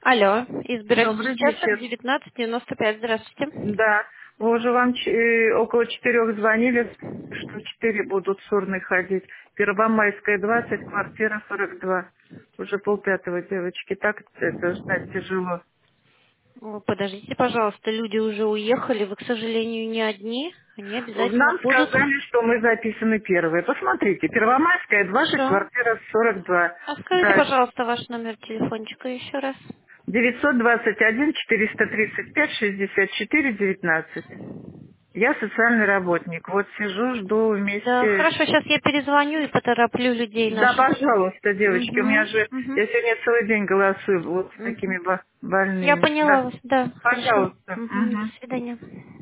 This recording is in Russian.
Алло, избирательный Добрый участок вечер. 1995, здравствуйте. Да, вы уже вам около 4 звонили, что 4 будут сурны ходить. Первомайская, 20, квартира 42. Уже полпятого, девочки. Так это ждать тяжело. О, подождите, пожалуйста, люди уже уехали, вы, к сожалению, не одни, они обязательно Нам будут. сказали, что мы записаны первые. Посмотрите, Первомайская, 20, Хорошо. квартира 42. А скажите, Да, пожалуйста, ваш номер телефончика еще раз. 921 435 64 19. Я социальный работник. Вот сижу, жду Да, вместе. хорошо, сейчас я перезвоню и потороплю людей Да, наших. пожалуйста, девочки, у меня Угу, же, угу, я сегодня целый день голосую вот с угу. такими Я больными. поняла Да, вас, да, хорошо. пожалуйста. Угу, до Мгм. свидания.